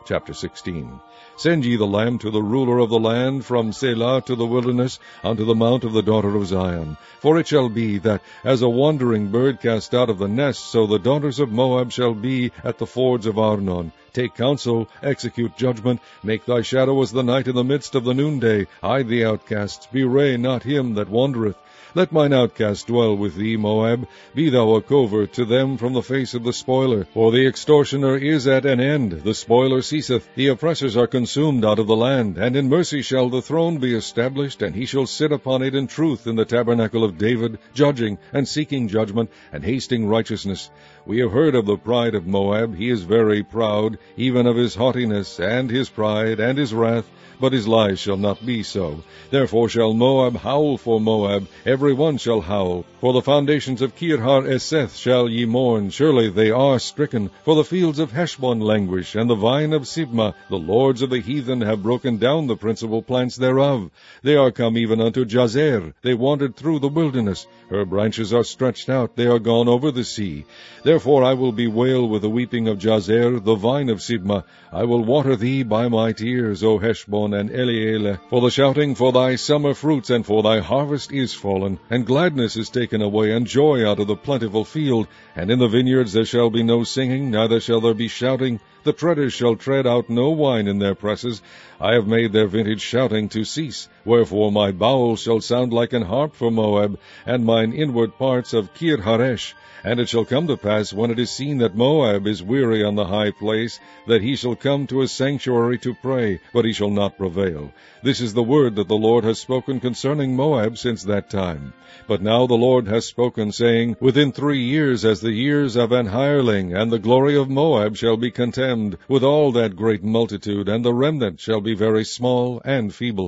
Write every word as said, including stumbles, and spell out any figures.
Chapter sixteen. Send ye the lamb to the ruler of the land, from Selah to the wilderness, unto the mount of the daughter of Zion. For it shall be, that as a wandering bird cast out of the nest, so the daughters of Moab shall be at the fords of Arnon. Take counsel, execute judgment, make thy shadow as the night in the midst of the noonday. Hide the outcasts, bewray not him that wandereth. Let mine outcast dwell with thee, Moab. Be thou a covert to them from the face of the spoiler. For the extortioner is at an end, the spoiler ceaseth, the oppressors are consumed out of the land. And in mercy shall the throne be established, and he shall sit upon it in truth in the tabernacle of David, judging, and seeking judgment, and hasting righteousness. We have heard of the pride of Moab. He is very proud, even of his haughtiness, and his pride, and his wrath. But his lies shall not be so. Therefore shall Moab howl for Moab, every one shall howl. For the foundations of Kir-har-eseth shall ye mourn, surely they are stricken. For the fields of Heshbon languish, and the vine of Sibmah. The lords of the heathen have broken down the principal plants thereof. They are come even unto Jazer, they wandered through the wilderness. Her branches are stretched out, they are gone over the sea. Therefore I will bewail with the weeping of Jazer, the vine of Sibmah. I will water thee by my tears, O Heshbon and Elealeh. For the shouting for thy summer fruits and for thy harvest is fallen, and gladness is taken away, and joy out of the plentiful field. And in the vineyards there shall be no singing, neither shall there be shouting. The treaders shall tread out no wine in their presses. I have made their vintage shouting to cease. Wherefore my bowels shall sound like an harp for Moab, and mine inward parts of Kir-haresh. And it shall come to pass, when it is seen that Moab is weary on the high place, that he shall come to his sanctuary to pray, but he shall not prevail. This is the word that the Lord has spoken concerning Moab since that time. But now the Lord has spoken, saying, Within three years, as the years of an hireling, and the glory of Moab shall be contemned, with all that great multitude, and the remnant shall be very small and feeble.